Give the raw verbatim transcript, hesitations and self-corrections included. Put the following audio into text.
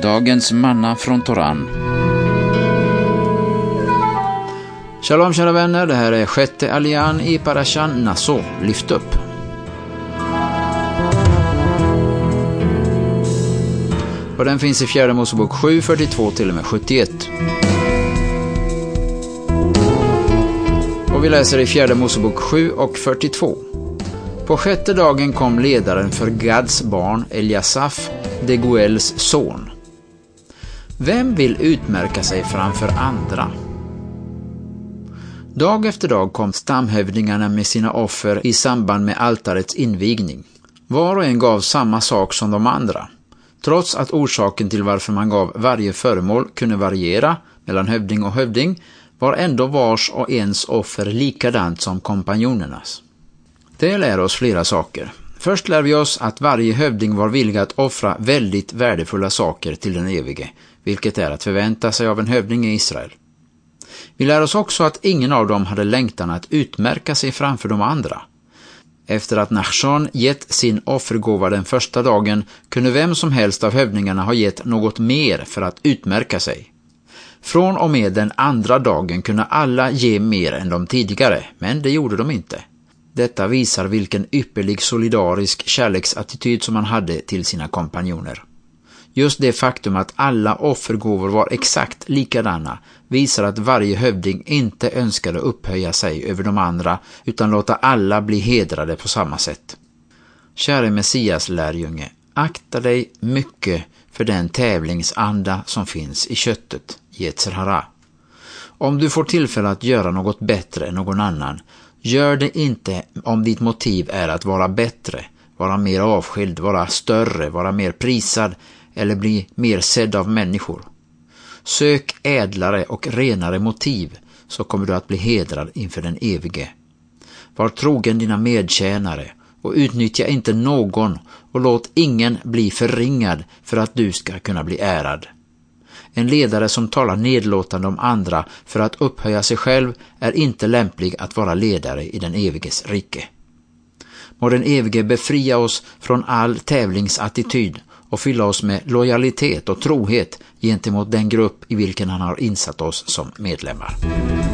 Dagens manna från Toran. Shalom kära vänner, det här är sjätte allian i Parashan Naso, lyft upp. Och den finns i fjärde Mosebok sju, fyrtiotvå till och med sjuttioett. Och vi läser i fjärde Mosebok sju och fyrtiotvå. På sjätte dagen kom ledaren för Gads barn Eliasaf, Deguels son. Vem vill utmärka sig framför andra? Dag efter dag kom stamhövdingarna med sina offer i samband med altarets invigning. Var och en gav samma sak som de andra. Trots att orsaken till varför man gav varje föremål kunde variera mellan hövding och hövding, var ändå vars och ens offer likadant som kompanjonernas. Det lär oss flera saker. Först lär vi oss att varje hövding var villig att offra väldigt värdefulla saker till den evige, vilket är att förvänta sig av en hövding i Israel. Vi lär oss också att ingen av dem hade längtan att utmärka sig framför de andra. Efter att Nachshon gett sin offergåva den första dagen kunde vem som helst av hövdingarna ha gett något mer för att utmärka sig. Från och med den andra dagen kunde alla ge mer än de tidigare, men det gjorde de inte. Detta visar vilken ypperlig solidarisk kärleksattityd som man hade till sina kompanjoner. Just det faktum att alla offergåvor var exakt likadana visar att varje hövding inte önskade upphöja sig över de andra utan låta alla bli hedrade på samma sätt. Käre Messias lärjunge, akta dig mycket för den tävlingsanda som finns i köttet, Yetzer hara. Om du får tillfälle att göra något bättre än någon annan, gör det inte om ditt motiv är att vara bättre, vara mer avskild, vara större, vara mer prisad eller bli mer sedd av människor. Sök ädlare och renare motiv, så kommer du att bli hedrad inför den evige. Var trogen dina medtjänare och utnyttja inte någon och låt ingen bli förringad för att du ska kunna bli ärad. En ledare som talar nedlåtande om andra för att upphöja sig själv är inte lämplig att vara ledare i den eviges rike. Må den evige befria oss från all tävlingsattityd och fylla oss med lojalitet och trohet gentemot den grupp i vilken han har insatt oss som medlemmar.